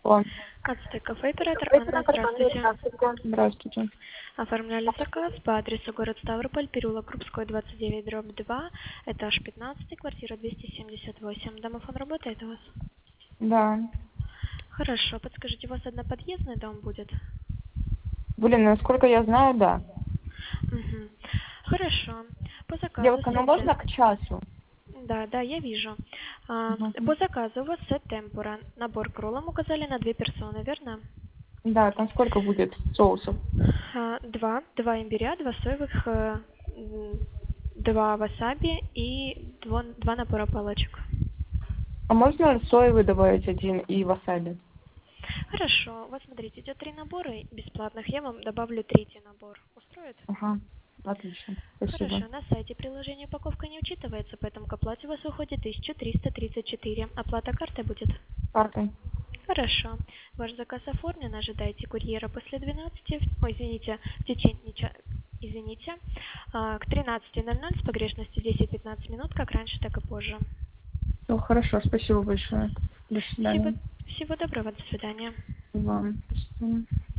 Алло. Ацтек кафе, оператор Анна, здравствуйте. Здравствуйте. Оформляли заказ по адресу город Ставрополь, переулок Крупской, 29/2, этаж 15, квартира 278. Домофон работает у вас? Да. Хорошо, подскажите, у вас одноподъездный дом будет? Блин, насколько я знаю, да. Угу. Хорошо. По заказу Девушка, ну можно к часу? Да, я вижу. Мгм. По заказу у вас сет темпура. Набор к роллам указали на 2 персоны, верно? Да, там сколько будет соусов? Два имбиря, два соевых, 2 васаби и два набора палочек. А можно соевый добавить один и васаби? Хорошо, вот смотрите, идет 3 набора бесплатных, я вам добавлю третий набор. Устроит? Ага, отлично. Спасибо. Хорошо, на сайте приложения упаковка не учитывается, поэтому к оплате у вас выходит 1334. Оплата картой будет? Картой. Хорошо. Ваш заказ оформлен, ожидайте курьера после 12, ой, извините, в течение извините, к 13:00 с погрешностью 10-15 минут, как раньше, так и позже. Все, хорошо, спасибо большое. До Всего, свидания. всего доброго, до свидания. И вам. До свидания.